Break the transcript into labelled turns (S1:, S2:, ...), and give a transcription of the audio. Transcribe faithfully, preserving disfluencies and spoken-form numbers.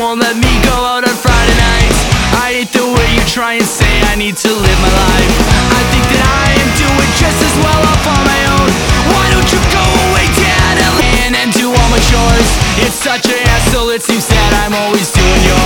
S1: won't let me go out on Friday nights. I hate the way you try and say I need to live my life. I think that I am doing just as well off on my own. Why don't you go away, Dad, and and do all my chores? It's such a hassle, it seems that I'm always doing yours.